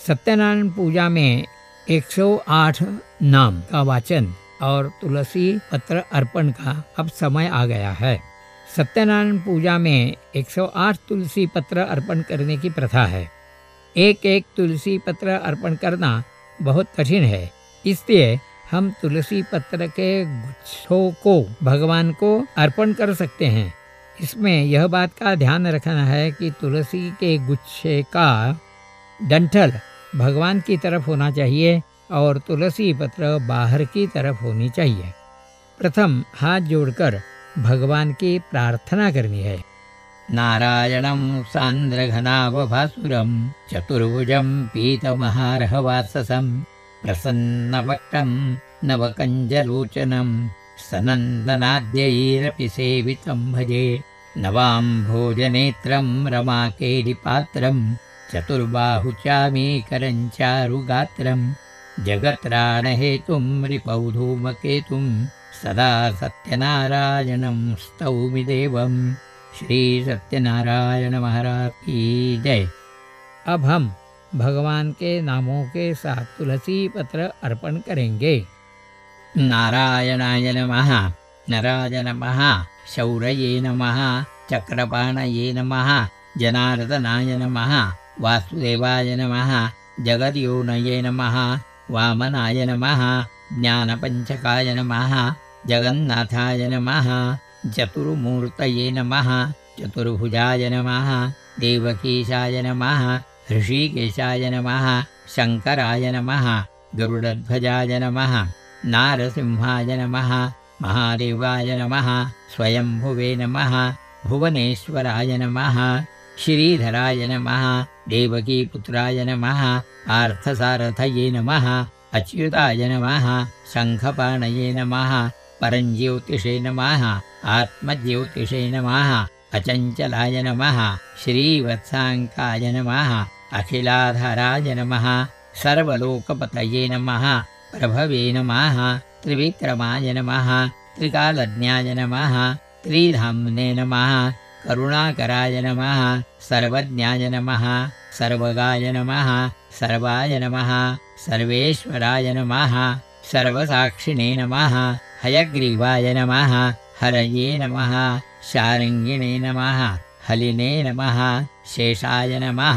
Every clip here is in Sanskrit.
सत्यनारायण पूजा में 108 नाम का वाचन और तुलसी पत्र अर्पण का अब समय आ गया है। सत्यनारायण पूजा में 108 तुलसी पत्र अर्पण करने की प्रथा है। एक एक तुलसी पत्र अर्पण करना बहुत कठिन है, इसलिए हम तुलसी पत्र के गुच्छों को भगवान को अर्पण कर सकते हैं। इसमें यह बात का ध्यान रखना है कि तुलसी के गुच्छे का डंठल भगवान की तरफ होना चाहिए और तुलसी पत्र बाहर की तरफ होनी चाहिए। प्रथम हाथ जोड़कर भगवान की प्रार्थना करनी है। नारायणं सान्द्रघनावभासुरं चतुर्भुजं पीतमहार्हवाससं प्रसन्नवक्त्रं नवकञ्जलोचनं सनन्दनाद्यैरपि सेवितं भजे। नवाम्भोजनेत्रं रमाकेलिपात्रं चतुर्बाहुचामीकरं चारुगात्रं जगत्राणहेतुं रिपौधूमकेतुं सदा सत्यनारायणं स्तौमि देवम्। श्री सत्यनारायण महाराज की जय। अब हम भगवान के नामों के साथ तुलसी पत्र अर्पण करेंगे। नारायणाय नमः, नराय नमः, शौरये नमः, चक्रपाणये नमः, जनार्दनाय नमः, वासुदेवाय नमः, जगद्योनये नमः, वामनाय नमः, ज्ञानपञ्चकाय नमः, जगन्नाथाय नमः, चतुर्मूर्तये नमः, चतुर्भुजाय नमः, देवकीशाय नमः, ऋषिकेशाय नमः, शङ्कराय नमः, गरुडध्वजाय नमः, नारसिंहाय नमः, महादेवाय नमः, स्वयंभुवे नमः, भुवनेश्वराय नमः, श्रीधराय नमः, देवकीपुत्राय नमः, पार्थसारथये नमः, अच्युताय नमः, शङ्खपाणये नमः, परञ्ज्योतिषे नमः, आत्मज्योतिषे नमः, अचञ्चलाय नमः, श्रीवत्साङ्काय नमः, अखिलाधाराय नमः, सर्वलोकपतये नमः, प्रभवे नमः, त्रिविक्रमाय नमः, त्रिकालज्ञाय नमः, त्रिधाम्ने नमः, करुणाकराय नमः, सर्वज्ञाय नमः, सर्वगाय नमः, सर्वाय नमः, सर्वेश्वराय नमः, सर्वसाक्षिणे नमः, हयग्रीवाय नमः, हरये नमः, शार्ङ्गिणे नमः, हलिने नमः, शेषाय नमः,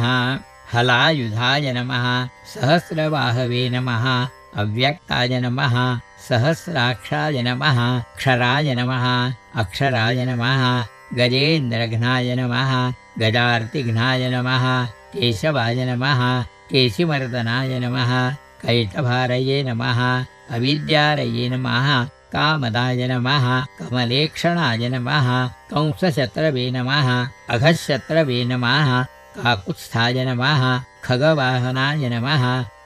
हलायुधाय नमः, सहस्रबाहवे नमः, अव्यक्ताय नमः, सहस्राक्षाय नमः, क्षराय नमः, अक्षराय नमः, गजेन्द्रघ्नाय नमः, गजार्तिघ्नाय नमः, केशवाय नमः, केशिमर्दनाय नमः, कैटभारये नमः, अविद्यारये नमः, कामदाय नमः, कमलेक्षणाय नमः, कंसशत्रवे नमः, अघशत्रवे नमः, काकुत्स्थाय नमः, खगवाहनाय नमः,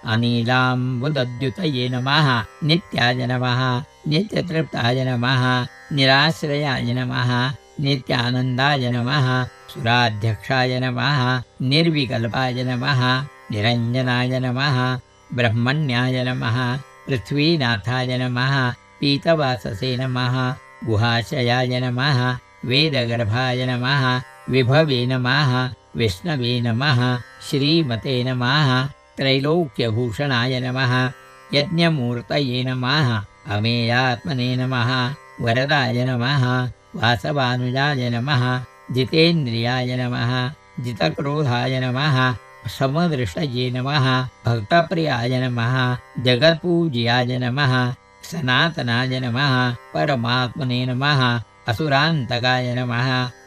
अनीलाम्बुदद्युतये नमः, नित्याय नमः, नित्यतृप्ताय नमः, निराश्रयाय नमः, नित्यानन्दाय नमः, सुराध्यक्षाय नमः, निर्विकल्पाय नमः, निरञ्जनाय नमः, ब्रह्मण्याय नमः, पृथ्वीनाथाय नमः, पीतवाससे नमः, गुहाशयाय नमः, वेदगर्भाय नमः, विभवे नमः, विष्णवे नमः, श्रीमते नमः, त्रैलोक्यभूषणाय नमः, यज्ञमूर्तये नमः, अमेयात्मने नमः, वरदाय नमः, वासवानुजाय नमः, जितेन्द्रियाय नमः, जितक्रोधाय नमः, समदृष्टये नमः, भक्तप्रियाय नमः, जगत्पूज्याय नमः, सनातनाय नमः, परमात्मने नमः, असुरान्तकाय नमः,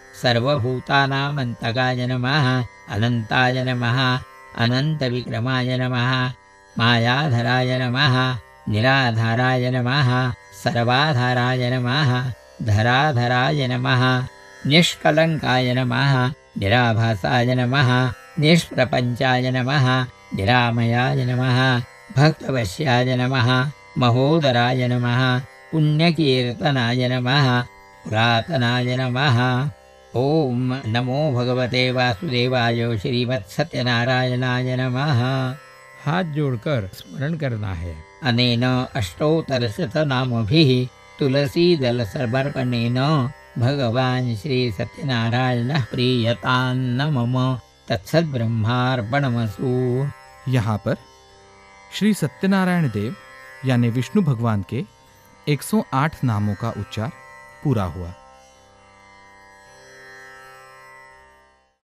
सर्वभूतानामन्तकाय नमः, अनन्ताय नमः, अनन्तविक्रमाय नमः, मायाधराय नमः, निराधाराय नमः, सर्वाधाराय नमः, धराधराय नमः, निष्कलङ्काय नमः, निराभासाय नमः, निष्प्रपञ्चाय नमः, निरामयाय नमः, भक्तवश्याय नमः, महोदराय नमः, पुण्यकीर्तनाय नमः, पुरातनाय नमः। ओम नमो भगवते वासुदेवाय श्रीमत्सत्यनारायणाय नमः। हाथ जोड़कर स्मरण करना है। अनेन अष्टोत्तरशतनामभिः तुलसीदल समर्पणेन भगवान् श्री सत्यनारायणः प्रीयतान्न मम। तत्सद्ब्रह्मार्पणमस्तु। यहाँ पर श्री सत्यनारायण देव यानी विष्णु भगवान के 108 नामों का उच्चार पूरा हुआ।